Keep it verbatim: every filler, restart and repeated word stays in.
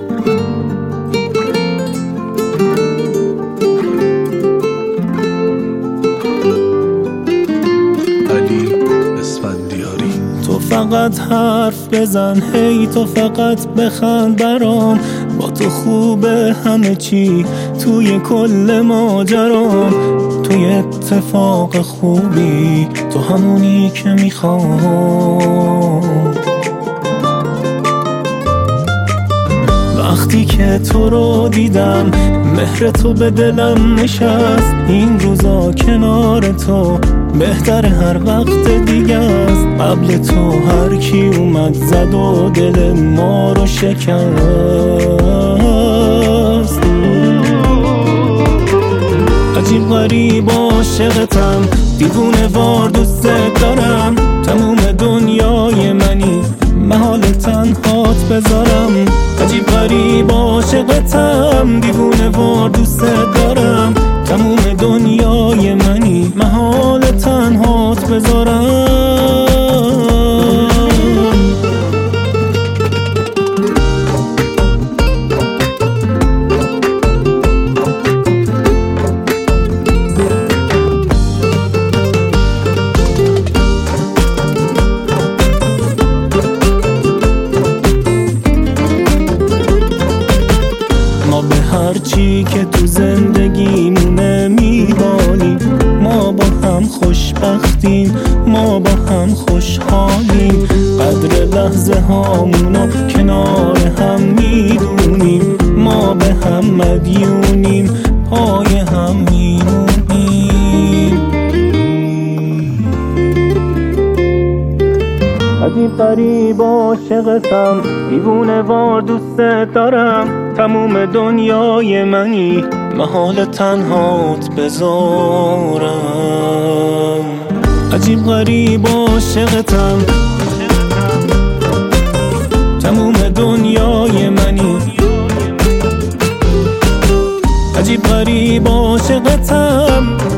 تو فقط حرف بزن، هی تو فقط بخند برام، با تو خوبه همه چی توی کل ماجرام. توی اتفاق خوبی، تو همونی که میخوام. وقتی که تو رو دیدم، مهر تو به دلم نشست. این روزا کنار تو بهتر هر وقت دیگه است. قبل تو هر کی اومد زد و دل ما رو شکست. عجیب غریب عاشقتم، دیوونه وار دوست دارم. تموم دنیای منی، محال تنهات بذارم. عجیب غریب عاشقتم، دیوونه وار دوست دارم. تموم دنیای منی، محال تنهات بذارم. ما به هر چی که تو زندگیمونه میبالیم. ما با هم خوشبختیم، ما با هم خوشحالیم. قدر لحظه هامونو کنار هم میدونیم. ما به هم مدیونیم، پای هم میمونیم. عجیب غریب عاشقتم، دیوونه وار دوست دارم. تموم دنیای منی، محال تنهات بذارم. عجیب غریب عاشقتم، تموم دنیای منی. عجیب غریب عاشقتم،